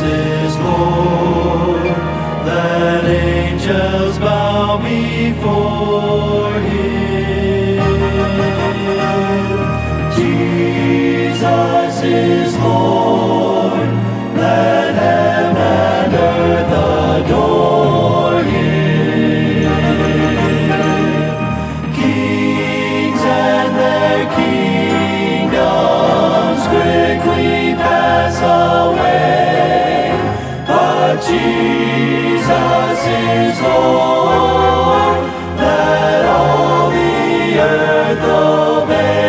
is Lord. Let angels bow before him. Jesus is Lord. Let heaven and earth adore him. Kings and their kingdoms quickly pass away, but Jesus is Lord. Let all the earth obey.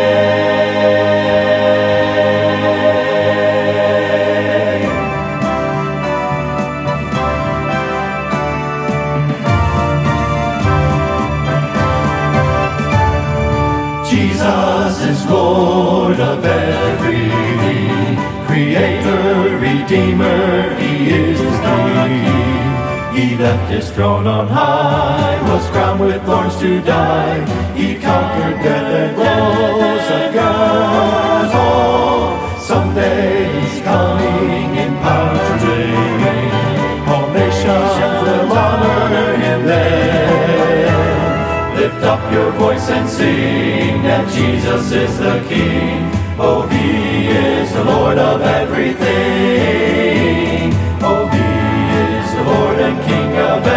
Jesus is Lord of everything, Creator, Redeemer, He is the King. He left His throne on high, was crowned with thorns to die. He conquered death and rose again. Oh, someday He's coming in power to reign. All nations will honor Him then. Lift up your voice and sing that Jesus is the King. Oh, He is the Lord of everything. Oh, He is the Lord and King of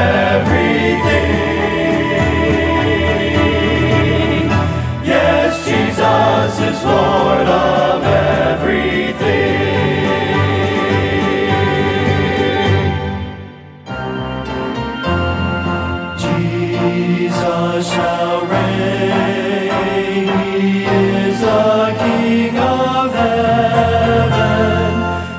everything. Yes, Jesus is Lord of everything. Jesus shall reign, He is the King of heaven.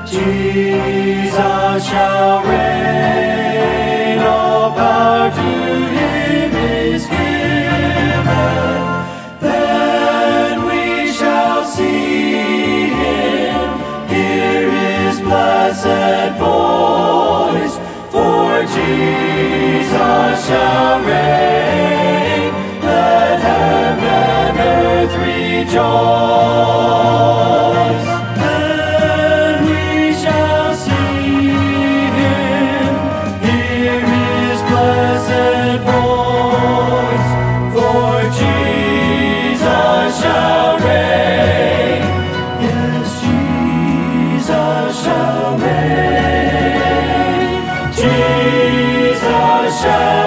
Jesus shall reign, all power to Him is given. Then we shall see Him, hear His blessed voice, for Jesus shall reign. Let heaven and earth rejoice. Then we shall see Him, hear His blessed voice, for Jesus shall reign. Yes, Jesus shall reign. Jesus shall